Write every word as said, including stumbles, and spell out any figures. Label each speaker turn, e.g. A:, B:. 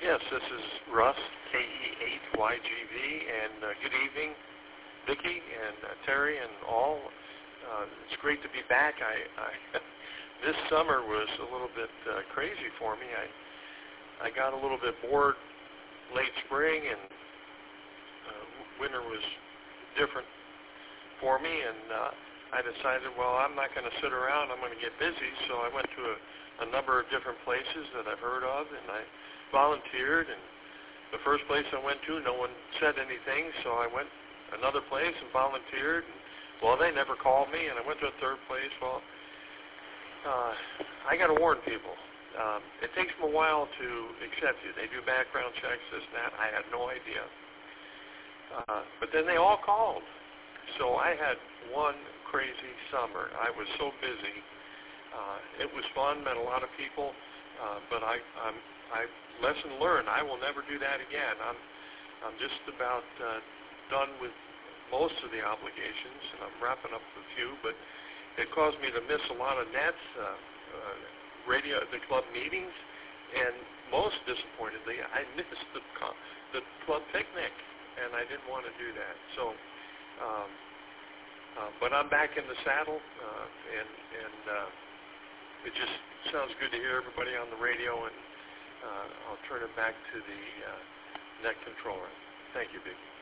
A: Yes, this is Russ, K E eight Y G V, and uh, good evening, Vicki and uh, Terry and all. Uh, it's great to be back. I, I this summer was a little bit uh, crazy for me. I I got a little bit bored late spring, and uh, winter was different for me, and uh, I decided, well, I'm not going to sit around. I'm going to get busy. So I went to a, a number of different places that I've heard of, and I volunteered. And the first place I went to, no one said anything, so I went another place and volunteered. And, well, they never called me, and I went to a third place. Well, uh, I got to warn people. Um, it takes them a while to accept you. They do background checks, this and that. I had no idea. Uh, but then they all called. So I had one crazy summer. I was so busy. Uh, it was fun, met a lot of people, uh, but I, I'm, I lesson learned. I will never do that again. I'm, I'm just about uh, done with most of the obligations, and I'm wrapping up a few. But it caused me to miss a lot of nets, uh, uh, radio, the club meetings, and most disappointedly, I missed the the club picnic, and I didn't want to do that. So. Um, uh, but I'm back in the saddle, uh, and, and uh, it just sounds good to hear everybody on the radio, and uh, I'll turn it back to the uh, net controller. Thank you, Vicki.